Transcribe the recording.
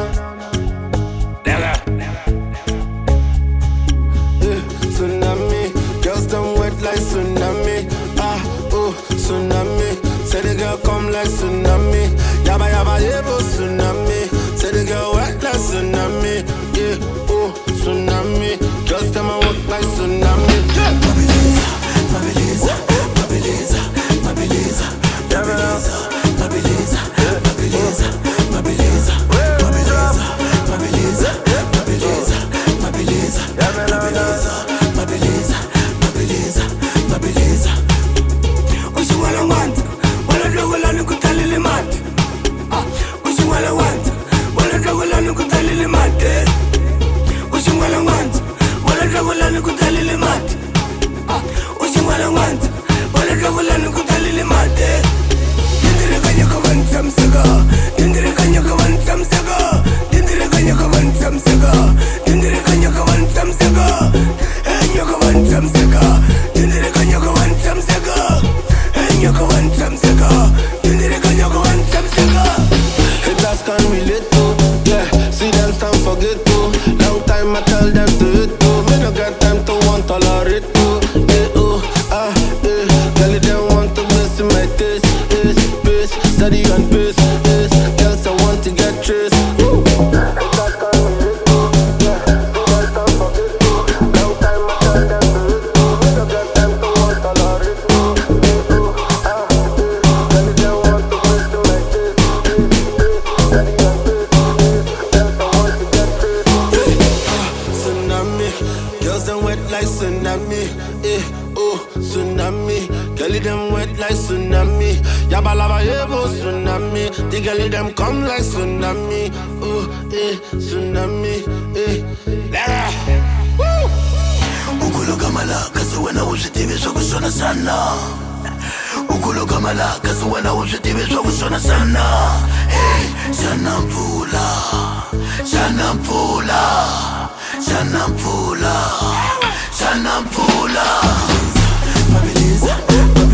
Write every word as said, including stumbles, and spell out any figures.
Tsunami, girls them wet like tsunami. Ah, oh, tsunami. Say the girl come like tsunami. Yaba yaba yebo tsunami. Say the girl wet like tsunami. Yeah, oh, tsunami. Girls them a walk like tsunami. Yeah. My Beleza, my Beleza, my Beleza, my Beleza, my Beleza, my Beleza, my Beleza, my Beleza, my Beleza, my Beleza, my Beleza, my Beleza, my Beleza, my Beleza, my Beleza, my Beleza. What you wanna want? Wanna do what I look at the little mat. What you wanna want? Wanna do what I look at the little mat. What you wanna want? Wanna do what I look at the little mat. What you wanna want? Wanna do what I look at the little mat. Dindire kanya kawan sam saga. Dindire kanya kawan sam saga. Dindire kanya kawan sam saga. Dindire kanya kawan sam saga. Kanya kawan sam saga. Dindire kanya kawan sam saga. Kanya kawan sam saga. Dindire kanya kawan sam saga. Haters can relate to, yeah. See them stand forget to. Long time I tell them to hit to. Me no get time to want tolerate to. Yeah, oh, ah, yeah. Girl, they want to miss my taste. Is pace, steady and pace. Is girls I want to get trace. Woo. Haters can relate to, yeah. See them stand forget to. Long time I tell them to hit to. Me no get time to want tolerate to. Yeah, oh, ah, yeah. Girl, they want to miss my taste. Is pace, steady and pace. Girls I want to get trace. Tsunami, girls them wet like tsunami. Eh, oh, tsunami. Girlie them wet like tsunami. Yaba lava yebo tsunami. The girlie them come like tsunami. Oh, eh, tsunami. Eh, Lara. Woo! Ukulu kamala kazi wena uzitive zokusona sana. Ukulu kamala kazi wena uzitive zokusona sana. Hey, sana mpula, sana mpula, sana mpula, sana mpula. My Beleza, my